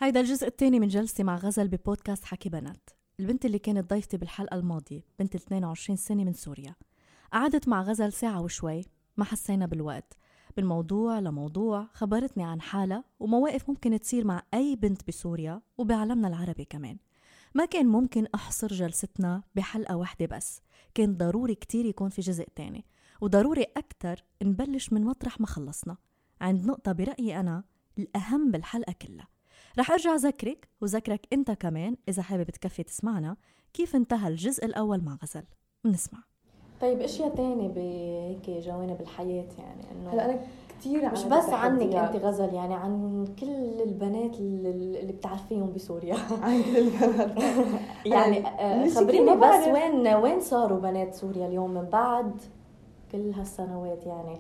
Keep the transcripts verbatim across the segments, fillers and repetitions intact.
هيدا الجزء الثاني من جلستي مع غزل ببودكاست حكي بنات. البنت اللي كانت ضيفتي بالحلقة الماضية بنت اثنين وعشرين سنة من سوريا. قعدت مع غزل ساعة وشوي، ما حسينا بالوقت. بالموضوع لموضوع خبرتني عن حالة ومواقف ممكن تصير مع أي بنت بسوريا وبعالمنا العربي كمان. ما كان ممكن أحصر جلستنا بحلقة واحدة بس، كان ضروري كتير يكون في جزء تاني، وضروري أكتر نبلش من مطرح ما خلصنا عند نقطة برأيي أنا الأهم بالحلقة كلها. رح أرجع ذكرك وذكرك أنت كمان إذا حابب تكفي تسمعنا كيف انتهى الجزء الأول مع غزل. بنسمع. طيب اشياء تانية بهيك جوانب الحياة، يعني انه هلا انا كثير مش بس عنك انت غزل، يعني عن كل البنات اللي بتعرفيهم بسوريا. عن كل البنات يعني خبريني بس وين وين صاروا بنات سوريا اليوم من بعد كل هالسنوات، يعني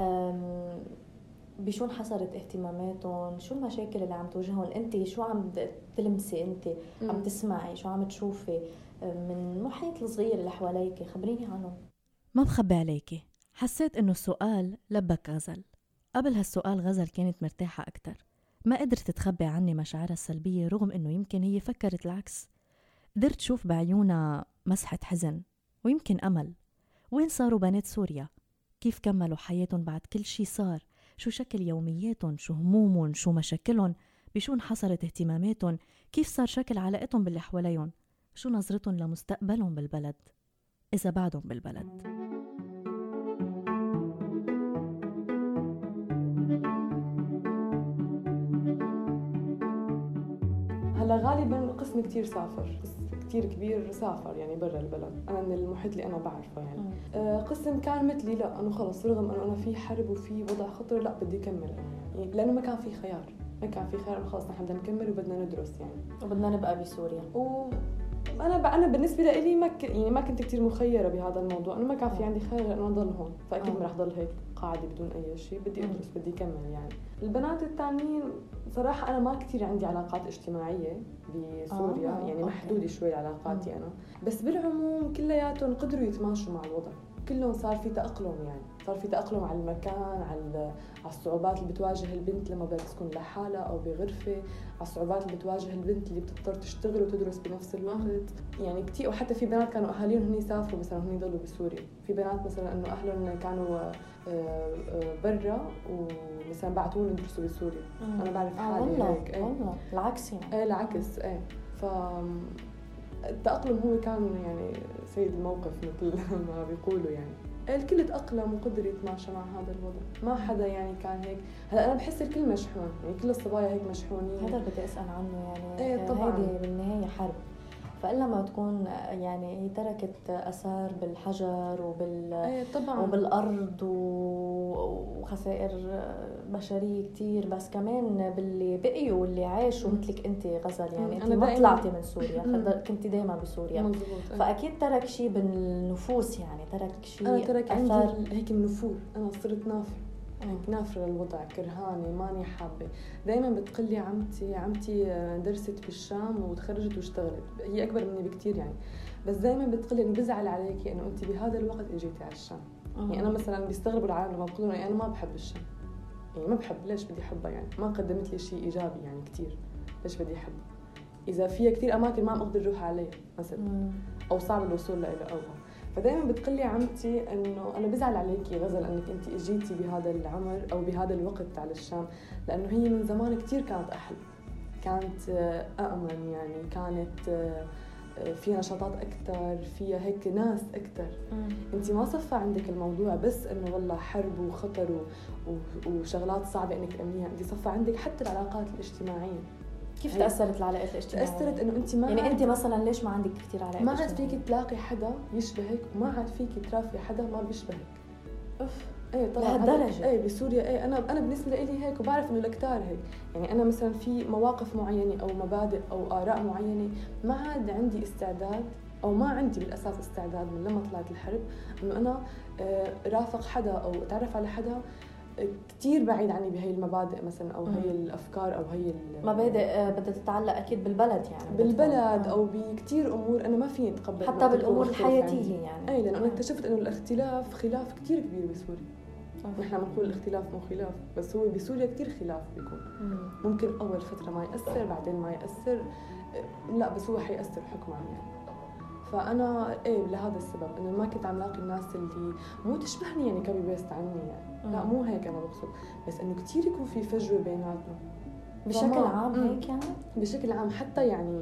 بشو انحصرت اهتماماتهم، شو المشاكل اللي عم تواجههم انت، شو عم تلمسي انت، عم تسمعي، شو عم تشوفي من المحيط الصغير اللي حواليك، خبريني عنهم. ما بخبي عليكي، حسيت انه السؤال لبك غزل. قبل هالسؤال غزل كانت مرتاحة أكتر، ما قدرت تخبي عني مشاعرها السلبية رغم انه يمكن هي فكرت العكس. قدرت شوف بعيونها مسحة حزن ويمكن أمل. وين صاروا بنات سوريا؟ كيف كملوا حياتهم بعد كل شي صار؟ شو شكل يومياتهم؟ شو همومهم؟ شو مشاكلهم؟ بشو انحصرت اهتماماتهم؟ كيف صار شكل علاقتهم باللي حواليهم؟ شو نظرتهم لمستقبلهم بالبلد إذا بعدهم بالبلد؟ هلا غالبا قسم كتير سافر، كتير كبير سافر يعني برا البلد. أنا من المحيط اللي أنا بعرفه يعني آه قسم كان مثلي لا، أنه خلص رغم أنه أنا في حرب وفي وضع خطر لا بدي أكمل يعني، لأنه ما كان في خيار، ما كان في خيار خلص نحن بدنا نكمل وبدنا ندرس يعني وبدنا نبقى بسوريا. وأنا أنا بالنسبة لي ما ك... يعني ما كنت كتير مخيرة بهذا الموضوع، أنه ما كان في عندي خيار أنه أضل هون، فأكيد ما رح ضل هيك قاعدة بدون أي شيء، بدي أدرس بدي أكمل يعني. البنات التانيين صراحة أنا ما كتير عندي علاقات اجتماعية بسوريا آه. يعني محدودة شوي علاقاتي أنا، بس بالعموم كلياتهم قدروا يتماشوا مع الوضع، كلهم صار في تأقلم يعني، صار في تأقلم على المكان، على على الصعوبات اللي بتواجه البنت لما بدها تسكن لحالها أو بغرفة، على الصعوبات اللي بتواجه البنت اللي بتضطر تشتغل وتدرس بنفس الوقت يعني كتير. وحتى في بنات كانوا أهاليهم هني سافروا مثلا هني ضلوا بسوريا، في بنات مثلا إنه أهلهم كانوا برا ومثلا بعتوهم يدرسوا بسوريا. مم. أنا بعرف آه حالي والله هيك ايه. والله العكس يعني ايه العكس ايه. ف التأقلم هو كان يعني سيد الموقف مثل ما بيقولوا يعني. الكل تأقلم وقدر يتماشى مع هذا الوضع، ما حدا يعني كان هيك. هلا أنا بحس الكل مشحون يعني، كل الصبايا هيك مشحونين. هذا بدي أسأل عنه يعني. ايه طبعا هيدي بالنهاية حرب، فإلا ما تكون يعني هي تركت أثار بالحجر وبال ايه طبعا وبالأرض وخسائر بشرية كتير، بس كمان باللي بقيوا واللي عاشوا مثلك أنت غزل يعني. أنت ما طلعتي من سوريا، كنت دايما بسوريا مزبوط. فأكيد ترك شيء بالنفوس يعني، ترك شيء. أنا ترك عندي هيك النفور، أنا صرت نافر هيك نافرة للوضع، كرهانة ماني حابة. دايما بتقلي عمتي عمتي درست بالشام وتخرجت واشتغلت، هي أكبر مني بكتير يعني، بس دايما بتقلي إنه بزعل عليكي إنه أنت بهذا الوقت اجيتي على الشام. يعني أنا مثلا بيستغربوا العالم لما بقولوا أنا ما بحب الشام، يعني ما بحب، ليش بدي أحبها يعني؟ ما قدمت لي شيء إيجابي يعني كتير، ليش بدي أحبها؟ إذا فيها كتير أماكن ما أقدر أروح عليها مثلا، أو صعب الوصول لها أو فدايما بتقلي عمتي انه انا بزعل عليكي غزل انك انت اجيتي بهذا العمر او بهذا الوقت على الشام، لانه هي من زمان كتير كانت احلى، كانت أأمن يعني، كانت فيها نشاطات أكتر، فيها هيك ناس أكتر. أنت ما صفى عندك الموضوع بس إنه والله حرب وخطر وشغلات صعبة إنك تأمنيها، أنت صفى عندك حتى العلاقات الاجتماعية. كيف تأثرت العلاقات الاجتماعية؟ تأثرت إنه أنت ما يعني أنت مثلا ليش ما عندك كتير علاقات ما عاد فيك تلاقي حدا يشبهك، وما عاد فيك ترافقي حدا ما بيشبهك. أوف. ايه طبعا لهالدرجه. ايه بسوريا ايه. انا انا بالنسبه لي هيك، وبعرف انه الكتار هيك يعني. انا مثلا في مواقف معينه او مبادئ او اراء معينه ما عاد عندي استعداد، او ما عندي بالاساس استعداد من لما طلعت الحرب انه انا رافق حدا او اتعرف على حدا كتير بعيد عني بهي المبادئ مثلا، او هي الافكار او هي مبادئ بدها تتعلق اكيد بالبلد يعني، بالبلد او بكتير امور انا ما فيني اتقبل، حتى بالامور الحياتيه يعني. اي لانه انا اكتشفت انه الاختلاف خلاف كتير كبير بسوريا نحن بنقول الاختلاف مو خلاف، بس هو بسوريا كتير خلاف بيكون. ممكن أول فترة ما يأثر، بعدين ما يأثر، لا بس هو حيأثر حكما يعني. فأنا إيه لهذا السبب إنه ما كنت عم لاقي الناس اللي مو تشبهني يعني كوبي بيست عني يعني. لا مو هيك أنا بقصد، بس إنه كتير يكون في فجوة بيناتنا بشكل عام هيك يعني. بشكل عام حتى يعني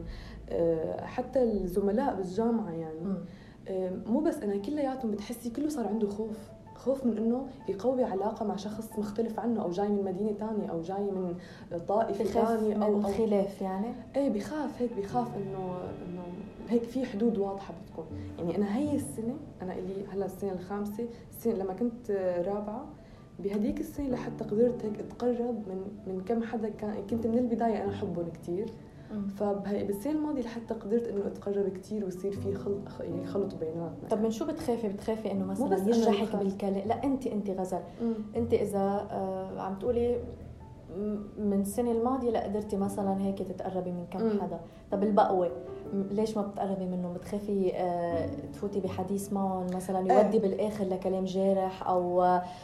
حتى الزملاء بالجامعة يعني م. مو بس أنا كلياتهم بتحسي كله صار عنده خوف خوف من إنه يقوي علاقة مع شخص مختلف عنه أو جاي من مدينة تانية أو جاي من طائفة ثانية أو خلاف يعني. إيه بخاف هيك بخاف إنه إنه هيك في حدود واضحة بتكون يعني. أنا هي السنة أنا اللي هلا السنة الخامسة السنة لما كنت رابعة بهديك السنة لحتى قدرت هيك أتقرب من من كم حدا كان كنت من البداية أنا أحبهم كتير. فبالسنة الماضية لحتى قدرت إنه أتقرب كتير ويصير في خلط يعني خلط بيناتنا. طب من شو بتخافي؟ بتخافي إنه مثلا يجرحك بالكلام؟ لا أنت أنت غزل مم. أنت إذا آه عم تقولي من السنة الماضية لا قدرتي مثلا هيك تتقربي من كم مم. حدا. طب البقوة ليش ما بتقربي منه؟ بتخافي آه تفوتي بحديث معهم مثلا يودي آه. بالآخر لكلام جارح أو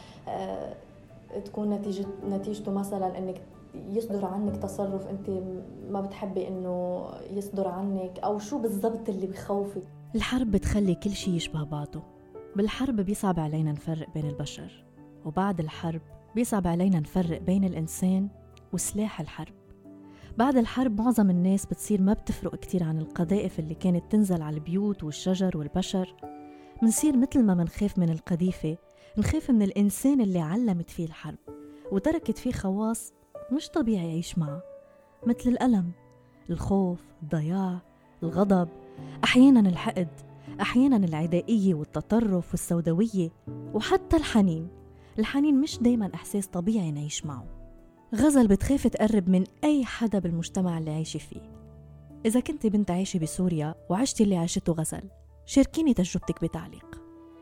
آه تكون نتيجة نتيجته مثلا إنك يصدر عنك تصرف انت ما بتحبي انه يصدر عنك، او شو بالضبط اللي بخوفك؟ الحرب بتخلي كل شيء يشبه بعضه. بالحرب بيصعب علينا نفرق بين البشر، وبعد الحرب بيصعب علينا نفرق بين الإنسان وسلاح الحرب. بعد الحرب معظم الناس بتصير ما بتفرق كتير عن القذائف اللي كانت تنزل على البيوت والشجر والبشر. منصير مثل ما منخاف من القذيفة نخاف من الإنسان اللي علمت فيه الحرب وتركت فيه خواص مش طبيعي يعيش معه، مثل الألم، الخوف، الضياع، الغضب، أحياناً الحقد، أحياناً العدائية والتطرف والسوداوية، وحتى الحنين. الحنين مش دايماً إحساس طبيعي نعيش معه. غزل بتخاف تقرب من أي حدا بالمجتمع اللي عايشة فيه. إذا كنت بنت عايشة بسوريا وعشتي اللي عاشته غزل، شاركيني تجربتك بتعليق.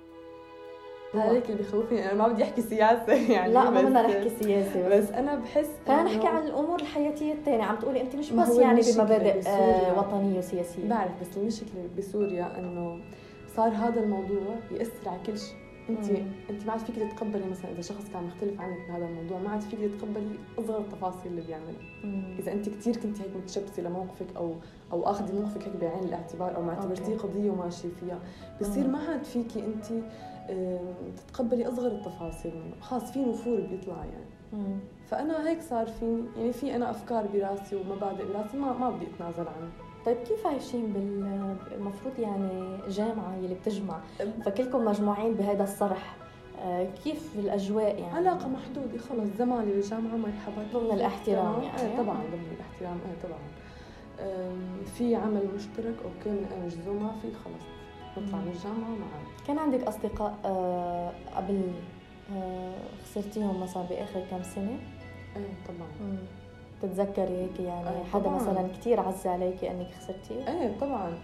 هذاك اللي بيخوفني، انا ما بدي احكي سياسه يعني. لا ما بدنا نحكي سياسه، بس, بس انا بحس خلينا نحكي عن الامور الحياتيه الثانيه. عم تقولي انت مش بس يعني بمبادئ آه وطنيه وسياسيه. بعرف، بس المشكله بسوريا انه صار هذا الموضوع ياثر على كل شيء. انت مم. انت ما عاد فيك تتقبلي مثلا اذا شخص كان مختلف عنك بهذا الموضوع، ما عاد فيك تتقبلي اصغر التفاصيل اللي بيعملها. اذا انت كثير كنت هيك متشبثه لموقفك او او اخذي موقفك هيك بعين الاعتبار او معتبرتيه قضيه وماشي فيها، بصير ما عاد فيكي انت تتقبلي أصغر التفاصيل منه. خاص في نفور بيطلع يعني. مم. فأنا هيك صار فيني يعني في أنا أفكار براسي ومبادئ براسي ما ما بدي أتنازل عنها. طيب كيف عايشين بالمفروض يعني جامعة اللي بتجمع فكلكم مجموعين بهذا الصرح، كيف الأجواء يعني؟ علاقة محدودة خلص، زمالي بالجامعة مرحبا ضمن الاحترام يعني. ايه طبعا ضمن الاحترام ايه طبعا. في عمل مشترك أوكي من أنجزه، ما في خلص نطلع من الجامعة معاً. كان عندك أصدقاء آه قبل آه خسرتيهم مثلا بآخر كم سنة؟ ايه طبعا. مم. تتذكري هيك يعني آه حدا طبعاً. مثلا كتير عز عليكي أنك خسرتيه؟ ايه طبعا.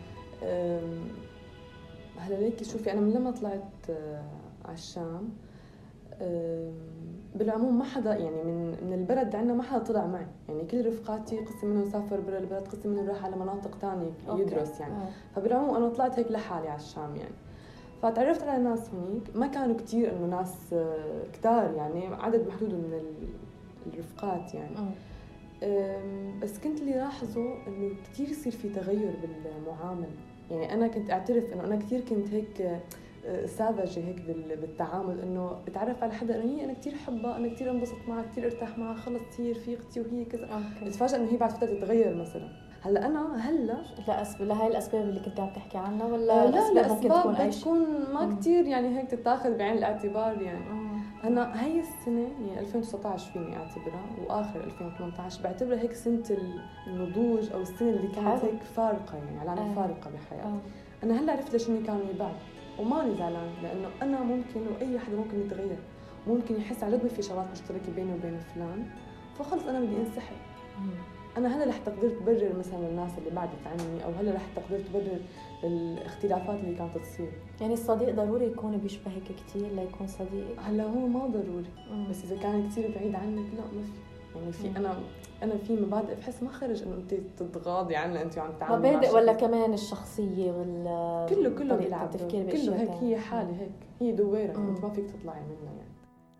هلا ليكي شوفي أنا من لما طلعت آه على الشام بالعموم ما حدا يعني من من البلد عندنا ما حدا طلع معي يعني. كل رفقاتي قسم منهم سافر برا البلد، قسم منهم راح على مناطق تانية يدرس يعني. أوكي. فبالعموم أنا طلعت هيك لحالي على الشام يعني. فتعرفت على ناس هنيك ما كانوا كتير إنه ناس كتار يعني، عدد محدود من الرفقات يعني. بس كنت اللي لاحظه إنه كتير يصير في تغير بالمعاملة يعني. أنا كنت أعترف إنه أنا كتير كنت هيك ساذجة هيك بالتعامل، إنه بتعرف على حدا إنه هي أنا كتير حبها، أنا كتير انبسط معها، كتير ارتاح معها، خلص هي رفيقتي وهي كذا. بتفاجأ إنه هي بعد فترة تتغير مثلا. هلا أنا هلا لا أسباب لهاي الأسباب اللي كنت عم تحكي عنها ولا آه لا لا أسباب بتكون ما كتير يعني هيك تتاخذ بعين الاعتبار يعني. مم. أنا هاي السنة يعني ألفين وتسعة عشر فيني أعتبرها وآخر ألفين وثمانية عشر بعتبرها هيك سنة النضوج أو السنة اللي كانت هيك فارقة يعني علامة آه. فارقة بحياتي. آه. أنا هلا عرفت ليش إني كانوا بعد وماني زعلان، لأنه أنا ممكن وأي حدا ممكن يتغير، ممكن يحس على قد في شغلات مشتركة بيني وبين فلان فخلص أنا بدي انسحب. أنا هلا رح تقدر تبرر مثلا الناس اللي بعدت عني، أو هلا رح تقدر تبرر الاختلافات اللي كانت تصير. يعني الصديق ضروري يكون بيشبهك كتير ليكون صديق؟ هلا هو ما ضروري. مم. بس إذا كان كتير بعيد عنك لا ما في يعني. في أنا أنا في مبادئ بحس ما خرج إنه أنت تتغاضي عنها أنت وعم تعاملي مبادئ ولا كمان الشخصية ولا كله كله بيلعب كله هيك. هي حالة هيك، هي دويرة يعني. أنت ما فيك تطلعي منها يعني.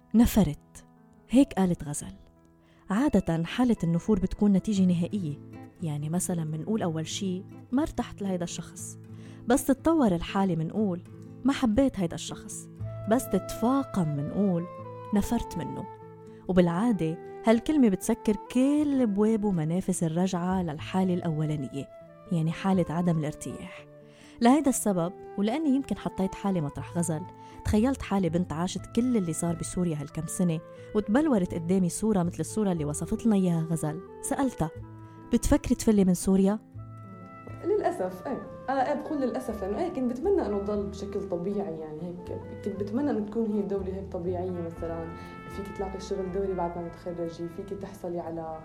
نفرت. هيك قالت غزل. عادة حالة النفور بتكون نتيجة نهائية، يعني مثلا منقول أول شي ما ارتحت لهيدا الشخص، بس تتطور الحالة منقول ما حبيت هيدا الشخص، بس تتفاقم منقول نفرت منه. وبالعادة هالكلمة بتسكر كل أبواب ومنافذ الرجعة للحالة الأولانية، يعني حالة عدم الارتياح. لهيدا السبب، ولأني يمكن حطيت حالي مطرح غزل، تخيلت حالي بنت عاشت كل اللي صار بسوريا هالكم سنة، وتبلورت قدامي صورة مثل الصورة اللي وصفت لنا إياها غزل. سألتها بتفكري تفلي من سوريا؟ للأسف ايه أنا ايه بقول للأسف، لأنه ايه كنت بتمنى أنه ضل بشكل طبيعي، يعني هيك كنت بتمنى أنه تكون هي الدولة هيك طبيعية، مثلا فيك تلاقي شغل دولي بعد ما تتخرجي، فيك تحصلي على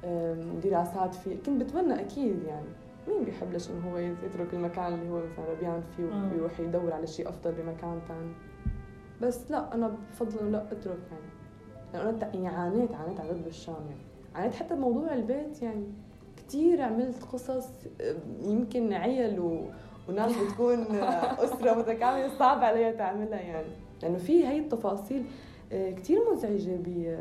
دراسات فيه. كنت بتمنى أكيد، يعني مين بيحب ليش إنه هو يترك المكان اللي هو مثلا ربيان فيه ويروح يدور على شيء أفضل بمكان تاني. بس لا، أنا بفضل إنه لا أترك، يعني لأنه أنا يعني عانيت عانيت عانيت بالشام، يعني عانيت حتى بموضوع البيت، يعني كتير عملت قصص يمكن عيل و... وناس بتكون أسرة متكاملة صعب عليها تعملها، يعني لأنه في هاي التفاصيل كتير مزعجة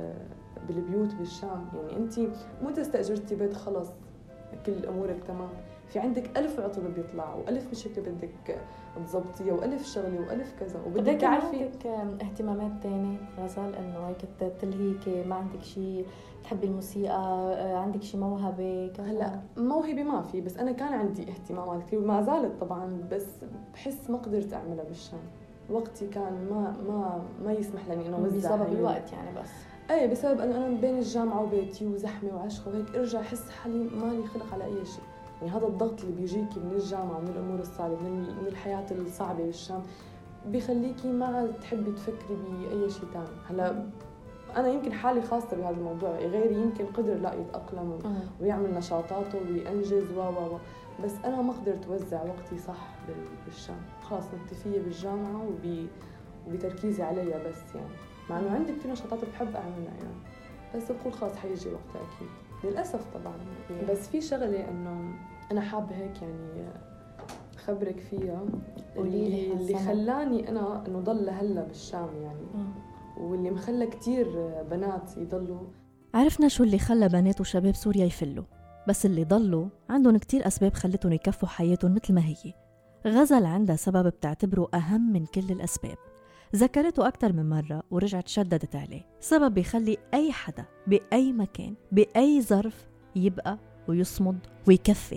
بالبيوت بالشام. يعني أنت مو تستأجرتي بيت خلص كل أمورك تمام، في عندك ألف عطل بيطلع وألف مشكلة بدك تضبطيها وألف شغلة وألف كذا، وبدك تعرفي عندك اهتمامات تانية غزل، إنه هيك تلهيكي، ما عندك شيء، تحبي الموسيقى، عندك شيء موهبة كذا؟ هلا موهبة ما في، بس أنا كان عندي اهتمامات كثير وما زالت طبعا، بس بحس ما قدرت أعملها بالشام. وقتي كان ما ما ما يسمح لي إنه أوزع بسبب الوقت يعني. بس ايه بسبب انه انا بين الجامعه وبيتي وزحمه وعشقه وهيك ارجع احس حالي مالي خلق على اي شيء. يعني هذا الضغط اللي بيجيكي من الجامعه ومن الامور الصعبه من الحياه الصعبه بالشام بيخليكي ما تحبي تفكري باي شيء ثاني. هلا انا يمكن حالي خاصه بهذا الموضوع، غيري يمكن قدر لا يتاقلم ويعمل نشاطاته وينجز و و بس انا ما قدرت اوزع وقتي صح بالشام. خلاص مكتفيه بالجامعه وب وبتركيزي عليها بس، يعني مع انه عندي كثير نشاطات بحب اعملها يعني، بس بقول خلاص حيجي وقتها اكيد للاسف طبعا. بس في شغله انه انا حابه هيك يعني خبرك فيها، اللي اللي خلاني انا انه ضل هلا بالشام يعني، واللي مخلى كثير بنات يضلوا. عرفنا شو اللي خلى بنات وشباب سوريا يفلوا، بس اللي ضلوا عندهم كتير اسباب خلتهم يكفوا حياتهم مثل ما هي. غزل عندها سبب بتعتبره اهم من كل الاسباب، ذكرته أكتر من مرة ورجعت شددت عليه. سبب بيخلي أي حدا بأي مكان بأي ظرف يبقى ويصمد ويكفي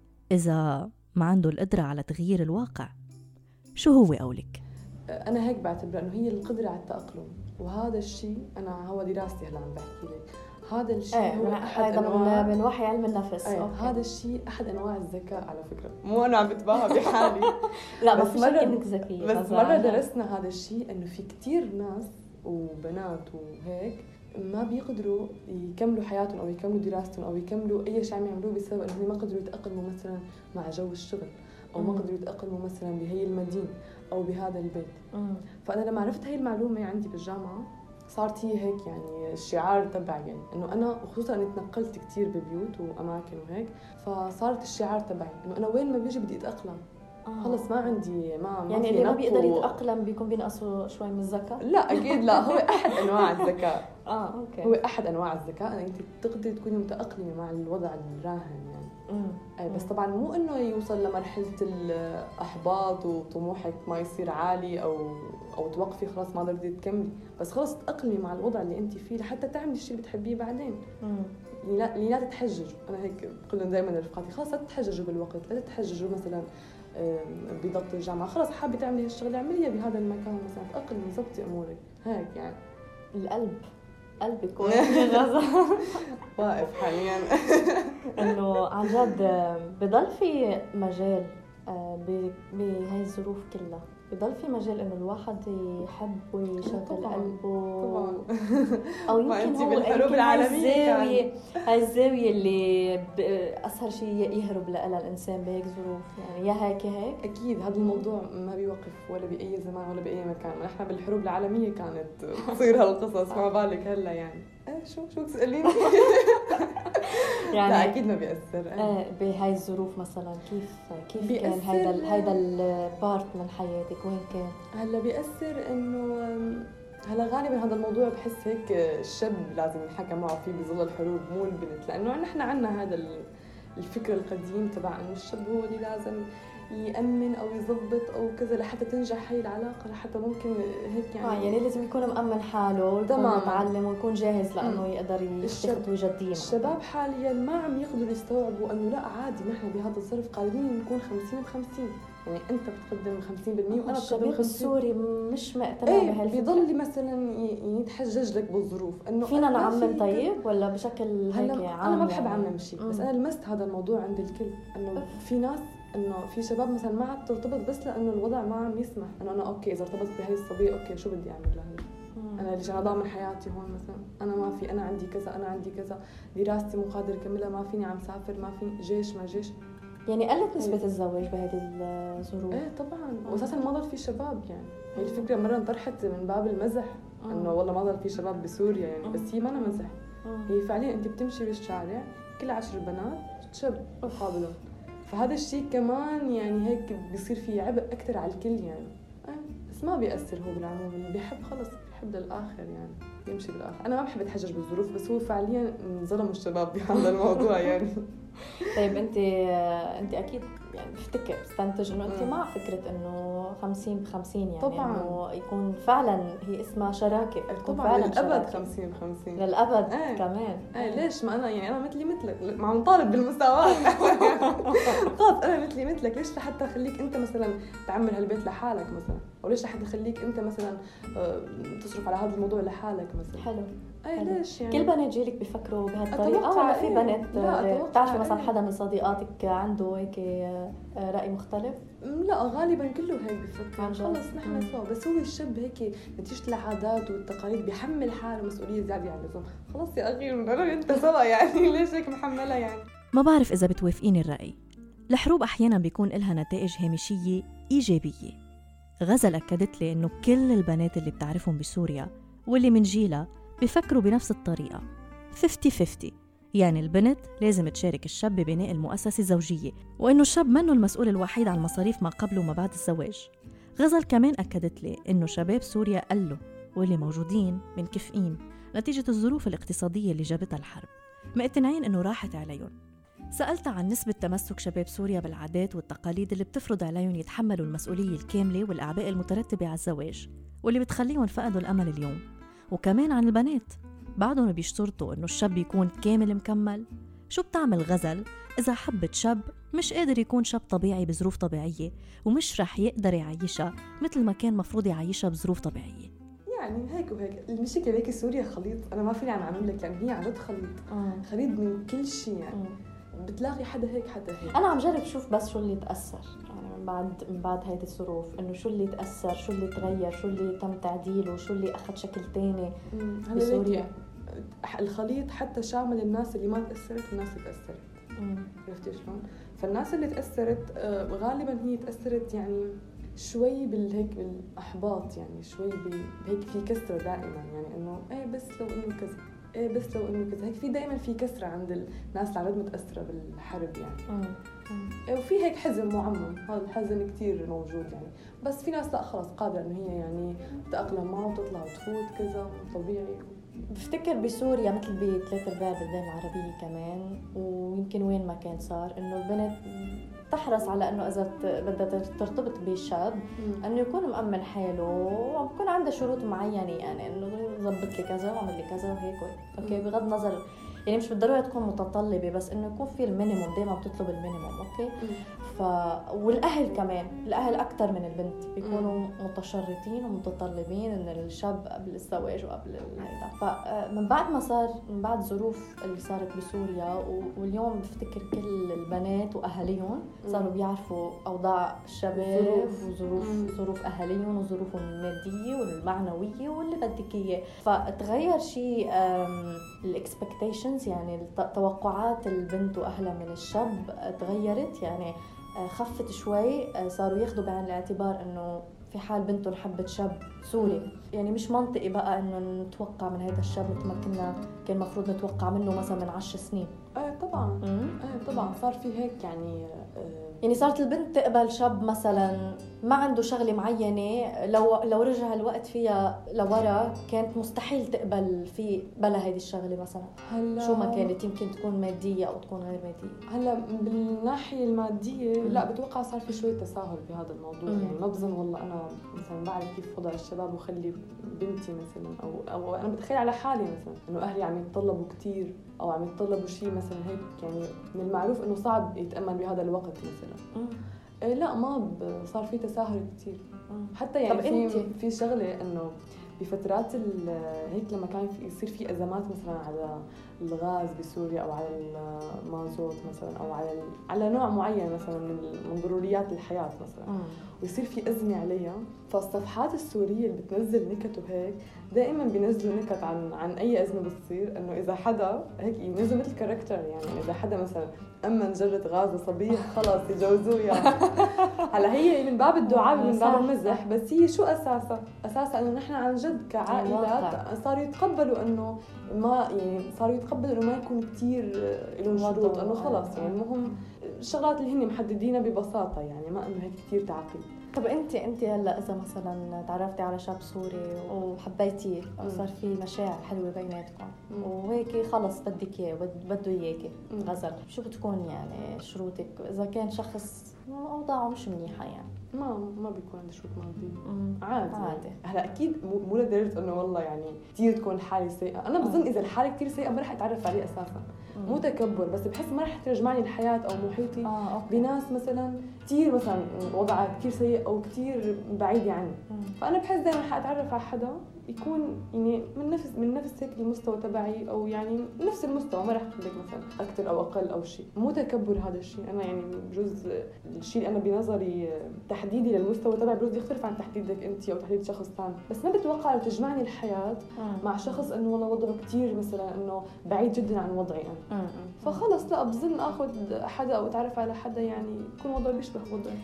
إذا ما عنده القدرة على تغيير الواقع. شو هو قولك؟ أنا هيك بعتبر أنه هي القدرة على التأقلم، وهذا الشيء أنا هو دراستي هلا عم بحكي لك. هذا الشيء ايه هو احد انواع من وحي علم النفس. ايه هذا الشيء احد انواع الذكاء على فكره، مو انا عم بتباهى بحالي لا بس مره انك ذكيه، بس مره درسنا هذا الشيء انه في كتير ناس وبنات وهيك ما بيقدروا يكملوا حياتهم او يكملوا دراستهم او يكملوا اي شيء عم يعملوه بسبب انهم ما قدروا يتاقلموا مثلا مع جو الشغل، او ما قدروا يتاقلموا مثلا بهي المدينه او بهذا البيت. مم. فانا لما عرفت هي المعلومه عندي بالجامعه صارت هي هيك يعني الشعار تبعي، يعني انه انا وخصوصا اني تنقلت كثير ببيوت واماكن وهيك، فصارت الشعار تبعي انه انا وين ما بيجي بدي اتاقلم. آه. خلص ما عندي ما, ما يعني اللي ما بيقدر يتاقلم بيكون بينقصه شوي من الذكاء. لا اكيد لا، هو احد انواع الذكاء. اه اوكي، هو احد انواع الذكاء ان انت تقدري تكوني متاقلمه مع الوضع الراهن يعني. امم اي بس طبعا مو انه يوصل لمرحله الاحباط وطموحك ما يصير عالي او او توقفي خلاص ما قدرتي تكملي، بس خلاص تتاقلمي مع الوضع اللي انت فيه لحتى تعملي الشيء اللي بتحبيه بعدين. امم لا لا تتحججوا، انا هيك بقول لهم دائما لرفقاتي خلاص لا تتحججوا بالوقت، لا تتحججوا مثلا بضبط الجامعه، خلاص حابه تعملي هالشغله اعمليها بهذا المكان مثلا، تاقلمي ظبطي امورك هيك يعني. القلب قلبي يكون واقف حاليا انه عن جد بضل في مجال بهاي الظروف كلها، بضل في مجال انه الواحد يحب ويشغل قلبه طبعا. او يمكن هو بالحروب العالميه هاي هاي الزاويه اللي اسهل شيء يهرب لها الانسان بهيك ظروف، يعني يا هيك يا هيك. اكيد هذا الموضوع ما بيوقف ولا باي زمان ولا باي مكان، نحن بالحروب العالميه كانت تصير هالقصص، ما بالك هلا يعني ايه شو شو تساليني يعني لا اكيد ما بيأثر. ايه بهاي الظروف مثلا كيف كيف كان هيدا هيدا البارت من حياتك وين كان؟ هلا بيأثر انه هلا غالبا هذا الموضوع بحس هيك الشاب لازم ينحكى معه فيه بظل الحروب مو البنت، لانه نحن عندنا هذا الفكر القديم تبع انه الشاب هو اللي لازم يأمن او يضبط او كذا لحتى تنجح هي العلاقه، لحتى ممكن هيك يعني اه يعني لازم يكون مأمن حاله ويكون متعلم ويكون جاهز لانه يقدر يتخذ خطوه جديه. الشباب حاليا ما عم يقدروا يستوعبوا انه لا عادي نحن بهذا الظرف قادرين نكون خمسين بخمسين، يعني انت بتقدم خمسين بالمية وانا بقدم خمسين. السوري مش مقتنع ايه بهالفكره، بيضل مثلا يتحجج لك بالظروف انه فينا نعمم طيب ولا بشكل هيك عام. انا ما بحب اعمم شيء، بس انا لمست هذا الموضوع عند الكل انه في ناس انه في شباب مثلا ما عم ترتبط بس لانه الوضع ما عم يسمح، انه انا اوكي اذا ارتبطت بهي الصبيه اوكي شو بدي اعمل لها، انا ليش انا ضامن حياتي هون مثلا، انا ما في، انا عندي كذا، انا عندي كذا، دراستي مو قادر اكملها، ما فيني عم سافر، ما فيني جيش ما جيش. يعني قلت نسبه إيه. الزواج بهذه الظروف. ايه طبعا، واساسا ما ضل في شباب، يعني هي الفكره مره انطرحت من باب المزح انه والله ما ضل في شباب بسوريا يعني، بس هي ما أنا مزح، هي فعليا انت بتمشي بالشارع كل عشر بنات شاب مقابلهم، فهذا الشيء كمان يعني هيك بيصير فيه عبء اكثر على الكل يعني. بس ما بيأثر هو بالعموم، اللي بيحب خلص بيحب للآخر يعني يمشي بالآخر. أنا ما بحب أتحجج بالظروف، بس هو فعليا ظلموا الشباب بهذا الموضوع يعني. طيب أنت أنت أكيد يعني بفتكر استنتج إنه أنت مع فكرة إنه خمسين بخمسين يعني طبعاً. إنه يكون فعلا هي اسمها شراكة، تكون طبعا فعلا للأبد خمسين بخمسين للأبد ايه. كمان ايه ليش ما أنا يعني أنا مثلي مثلك ما عم طالب بالمساواة. خلاص أنا مثلي مثلك، ليش لحتى أخليك أنت مثلا تعمل هالبيت لحالك مثلا، أو ليش لحتى أخليك أنت مثلا تصرف على هذا الموضوع لحالك مثلا. حلو. ايه ليش يعني كل بنات جيلك بيفكروا بهالطريقة ولا في بنات بتعرفي مثلا حدا من صديقاتك عنده هيك رأي مختلف؟ لا غالبا كله هيك بفكر خلص نحن سوا، بس هو الشاب هيك نتيجة العادات والتقاليد بيحمل حاله مسؤولية زيادة عن اللزوم. خلص يا أخي أنا أنت سوا يعني ليش هيك محملة يعني. ما بعرف إذا بتوافقيني الرأي، الحروب أحيانا بيكون إلها نتائج هامشية إيجابية. غزل أكدت لي إنه كل البنات اللي بتعرفهم بسوريا واللي من جيلها بيفكروا بنفس الطريقة خمسين خمسين، يعني البنت لازم تشارك الشاب ببناء المؤسسة الزوجية، وإنه الشاب منه المسؤول الوحيد عن المصاريف ما قبل وما بعد الزواج. غزل كمان أكدت لي إنه شباب سوريا قلوا واللي موجودين منكفئين نتيجة الظروف الاقتصادية اللي جابتها الحرب، مقتنعين إنه راحت عليهم. سألت عن نسبة تمسك شباب سوريا بالعادات والتقاليد اللي بتفرض عليهم يتحملوا المسؤولية الكاملة والأعباء المترتبة على الزواج واللي بتخليهم فقدوا الأمل اليوم، وكمان عن البنات بعدهم بيشترطوا إنه الشاب يكون كامل مكمل. شو بتعمل غزل إذا حبت شاب مش قادر يكون شاب طبيعي بظروف طبيعية ومش رح يقدر يعيشها مثل ما كان مفروض يعيشها بظروف طبيعية؟ يعني هيك وهيك المشكلة هيك سوريا خليط، أنا ما فيني عم أعمل لك يعني هي عن جد خليط آه. خليط من كل شيء يعني آه. بتلاقي حدا هيك حدا هيك. أنا عم جرب شوف بس شو اللي تأثر يعني من بعد من بعد هيدي الظروف، إنه شو اللي تأثر، شو اللي تغير، شو اللي تم تعديله، شو اللي أخذ شكل تاني بسوريا. الخليط حتى شامل الناس اللي ما تأثرت والناس اللي تأثرت. عرفتي شلون؟ فالناس اللي تأثرت غالبا هي تأثرت يعني شوي بالهيك بالأحباط، يعني شوي بهيك في كسرة دائما، يعني إنه إيه بس لو إنه كذا، إيه بس لو إنه كذا، هيك في دائما في كسرة عند الناس اللي عاد متأثرة بالحرب يعني. إيه وفي هيك حزن معمم، هذا الحزن كتير موجود يعني، بس في ناس لا خلاص قادرة إنه هي يعني تتأقلم معه وتطلع وتفوت كذا طبيعي. بفتكر بسوريا مثل بثلاث ارباع البلدان العربيه كمان، ويمكن وين ما كان صار انه البنت تحرص على انه اذا بدها ترتبط بشاب انه يكون مأمن حاله ويكون عنده شروط معينه، يعني انه يضبط لي كذا واعمل لي كذا وهيك اوكي، بغض النظر يعني مش بالضروره تكون متطلبه، بس انه يكون في المينيموم، دائما بتطلب المينيموم اوكي. ف والاهل كمان الاهل اكثر من البنت بيكونوا متشرطين ومتطلبين ان الشاب قبل الزواج وقبل هيدا. فمن بعد ما صار من بعد ظروف اللي صارت بسوريا، واليوم بفتكر كل البنات واهاليهم صاروا بيعرفوا اوضاع الشباب وظروف ظروف اهاليهم وظروفهم الماديه والمعنويه واللي بدك اياه. فتغير شيء الاكسبكتيشنز، يعني توقعات البنت واهلها من الشاب تغيرت، يعني خفت شوي، صاروا ياخذوا بعين الاعتبار انه في حال بنتهم حبت شاب سوري يعني مش منطقي بقى انه نتوقع من هذا الشاب مثل ما كنا كان المفروض نتوقع منه مثلا من عشر سنين. ايه طبعا ايه طبعا صار في هيك يعني يعني صارت البنت تقبل شاب مثلا ما عنده شغله معينه لو لو رجع الوقت فيها لورا كانت مستحيل تقبل في بلا هذه الشغله مثلا؟ هلا شو ما كانت، يمكن تكون ماديه او تكون غير ماديه. هلا بالناحيه الماديه مم. لا بتوقع صار في شويه تساهل بهذا الموضوع. مم. يعني ما بظن والله انا مثلا بعرف كيف وضع الشباب وخلي بنتي مثلا او او انا بتخيل على حالي مثلا انه اهلي عم يتطلبوا كثير او عم يتطلبوا شيء مثلا هيك، يعني من المعروف انه صعب يتامل بهذا الوقت مثلا. مم. إيه لا ما صار في تساهل كثير حتى يعني في في شغله انه بفترات هيك لما كان في يصير في ازمات مثلا على الغاز بسوريا او على المازوت مثلا او على على نوع معين مثلا من من ضروريات الحياه مثلا م. ويصير في ازمه عليها، فالصفحات السوريه اللي بتنزل نكت وهيك دائما بينزلوا نكت عن عن اي ازمه بتصير، انه اذا حدا هيك ينزل مثل كاركتر، يعني اذا حدا مثلا اما جرة غاز صبيه خلص يجوزوه يعني. هلا هي من باب الدعابه من باب المزح، بس هي شو اساسا اساسا انه نحن عن جد كعائلات صاروا يتقبلوا انه ما يعني صاروا يتقبلوا انه ما يكون كثير لهم شروط، انه خلص يعني المهم الشغلات اللي هن محددينها ببساطه، يعني ما انه هيك كثير تعقيد. طب انت انت هلا اذا مثلا تعرفتي على شاب سوري وحبيتيه او صار في مشاعر حلوه بيناتكم وهيك خلص بدك اياه بده اياكي غزل، شو بتكون يعني شروطك اذا كان شخص اوضاعه مش منيحه؟ يعني ما ما بيكون عندي شروط ماديه عادي عادي. هلا اكيد مو لدرجه انه والله يعني كثير تكون الحاله سيئه، انا بظن اذا الحاله كثير سيئه ما رح اتعرف عليه اساسا، مو تكبر بس بحس ما رح ترجمعني الحياه او محيطي آه، بناس مثلا كثير مثلا وضعها كثير سيء او كثير بعيد عني. مم. فانا بحس دائما حاتعرف على حدا يكون يعني من نفس من نفس هيك المستوى تبعي او يعني نفس المستوى، ما رح اقول لك مثلا اكثر او اقل او شيء، مو تكبر هذا الشيء. انا يعني بجوز الشيء اللي انا بنظري تحديدي للمستوى تبعي بجوز يختلف عن تحديدك انت او تحديد شخص ثاني، بس ما بتوقع لو تجمعني الحياه مم. مع شخص انه والله وضعه كثير مثلا انه بعيد جدا عن وضعي انا. مم. فخلص لا بظن اخذ حدا او اتعرف على حدا يعني يكون وضعه بيشبه وضعي.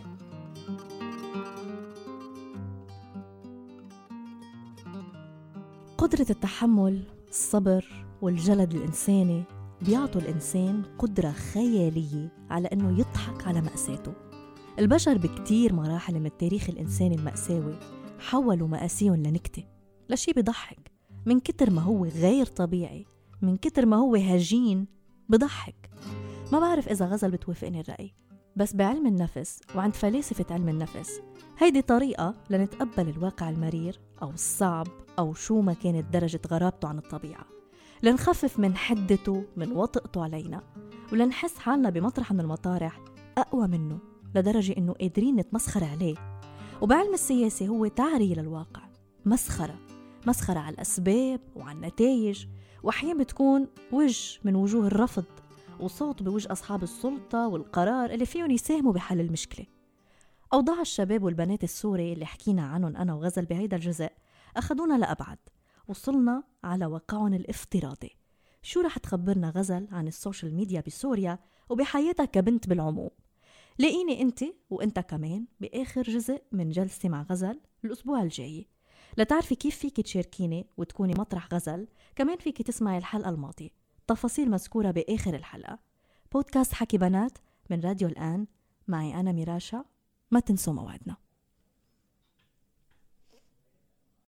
قدرة التحمل، الصبر والجلد الإنساني بيعطوا الإنسان قدرة خيالية على أنه يضحك على مأساته. البشر بكتير مراحل من التاريخ الإنساني المأساوي حولوا مآسيهم لنكتة، لشي بيضحك من كتر ما هو غير طبيعي، من كتر ما هو هجين بضحك. ما بعرف إذا غزل بتوافقني الرأي، بس بعلم النفس وعند فلاسفة علم النفس هيدي طريقة لنتقبل الواقع المرير أو الصعب أو شو ما كانت درجة غرابته عن الطبيعة، لنخفف من حدته من وطئته علينا، ولنحس حالنا بمطرح من المطارح أقوى منه لدرجة إنه قادرين نتمسخر عليه. وبعلم السياسة هو تعرية للواقع، مسخرة مسخرة على الأسباب وعلى النتائج، وأحيانا بتكون وجه من وجوه الرفض وصوت بوجه أصحاب السلطة والقرار اللي فيهم يساهموا بحل المشكلة. أوضاع الشباب والبنات السوري اللي حكينا عنهم أنا وغزل بهيدا الجزء أخذونا لأبعد، وصلنا على واقعهم الافتراضي. شو رح تخبرنا غزل عن السوشيال ميديا بسوريا وبحياتها كبنت بالعموم؟ لاقيني أنت وأنت كمان بآخر جزء من جلسة مع غزل الأسبوع الجاي. لتعرفي كيف فيك تشاركيني وتكوني مطرح غزل، كمان فيك تسمعي الحلقة الماضية، تفاصيل مذكورة بآخر الحلقة. بودكاست حكي بنات من راديو الآن، معي أنا ميراشا. ما تنسوا موعدنا.